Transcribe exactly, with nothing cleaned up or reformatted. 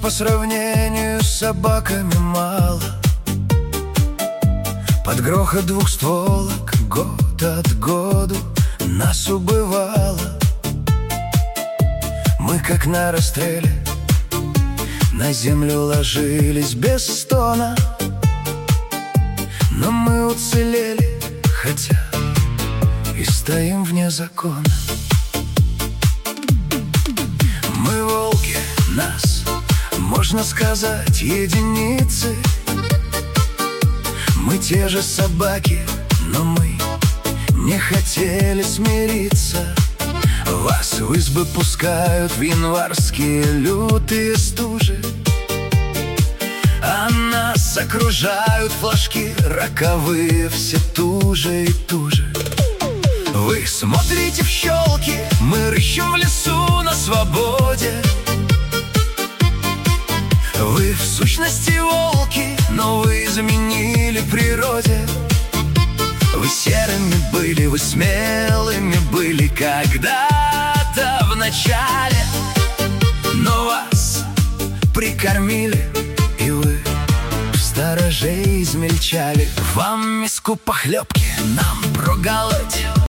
по сравнению с собаками мало. Под грохот двухстволок год от году нас убывало. Мы, как на расстреле, на землю ложились без стона, но мы уцелели, хотя и стоим вне закона. Мы волки, нас, можно сказать, единицы. Мы те же собаки, но мы не хотели смириться. Вас в избы пускают в январские лютые стужи, а нас окружают флажки роковые, все туже и туже. Вы смотрите в щелки, мы рыщем в лесу на свободе. Вы в сущности волки, но вы заменили природе. Вы серыми были, вы смелыми были когда-то в начале, но вас прикормили, и вы в сторожей измельчали. Вам миску похлебки, нам проголодь.